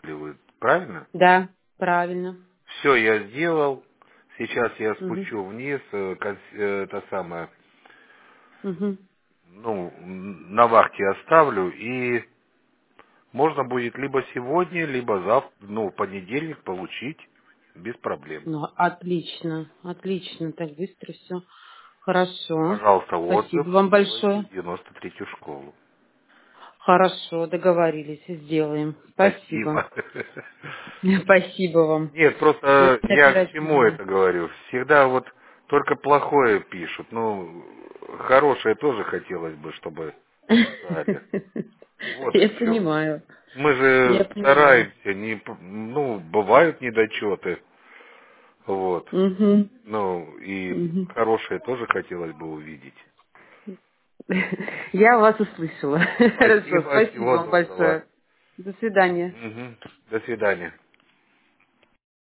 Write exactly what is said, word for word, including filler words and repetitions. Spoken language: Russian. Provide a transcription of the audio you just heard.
вы, правильно? Да, правильно. Все я сделал. Сейчас я Угу. спущу вниз, э, кон- э, это самое, Угу. ну, м, на вахте оставлю, и можно будет либо сегодня, либо завтра, ну, в понедельник получить без проблем. Ну, отлично, отлично, так быстро все. Хорошо. Пожалуйста, Спасибо отзыв вам сделайте большое. в девяносто третью школу. Хорошо, договорились, сделаем. Спасибо. Спасибо. Спасибо вам. Нет, просто Очень я к чему оперативно. это говорю? Всегда вот только плохое пишут. Ну, хорошее тоже хотелось бы, чтобы писали. Вот Я в чем. понимаю. Мы же Я понимаю. стараемся, не, п- ну, бывают недочеты, вот. Угу. Ну, и Угу. хорошее тоже хотелось бы увидеть. Я вас услышала. Хорошо, Спасибо, спасибо всего вам доброго. большое. До свидания. Мгм. До свидания.